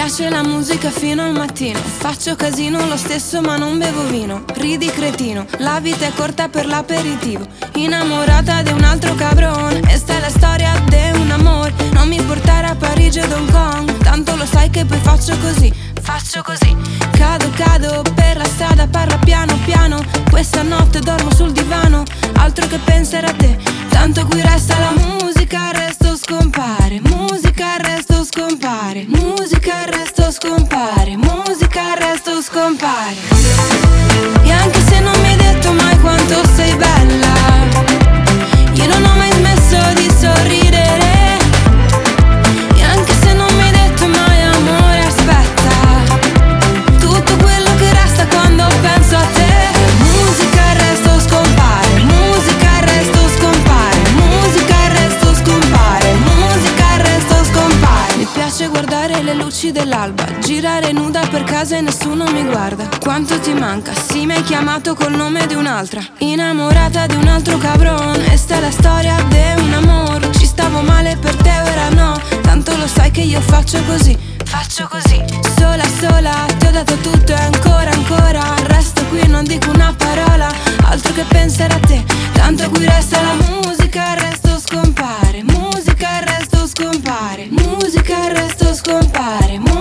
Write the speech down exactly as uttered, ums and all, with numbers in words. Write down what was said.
piace la musica fino al mattino. Faccio casino lo stesso ma non bevo vino. Ridi cretino, la vita è corta per l'aperitivo. Innamorata di un altro cabron. E sta è la storia di un amore. Non mi portare a Parigi ed Hong Kong. Tanto lo sai che poi faccio così, faccio così. Cado, cado per la strada, parla piano piano. Questa notte dormo sul divano. Altro che pensare a te. Tanto qui resta la musica, il resto scompare. Musica, il resto scompare. Musica, il resto scompare. Musica, il resto scompare. E anche se non mi hai detto mai quanto sei bella, io non ho mai smesso di sorridere. E anche se non mi hai detto mai amore, aspetta, tutto quello che resta quando penso a te. Musica, il resto scompare. Musica, il resto scompare. Musica, il resto scompare. Musica, il resto scompare. Mi piace guardare le luci dell'alba, girare nuda per casa e nessuno mi guarda. Quanto ti manca? Sì, mi hai chiamato col nome di un'altra. Innamorata di un altro cabron. E sta è la storia di un amore. Ci stavo male per te, ora no. Tanto lo sai che io faccio così, faccio così. Sola, sola, ti ho dato tutto e ancora, ancora. Resto qui, non dico una parola. Altro che pensare a te. Tanto qui resta la musica, il resto scompare. Musica, il resto scompare. Musica, il resto scompare.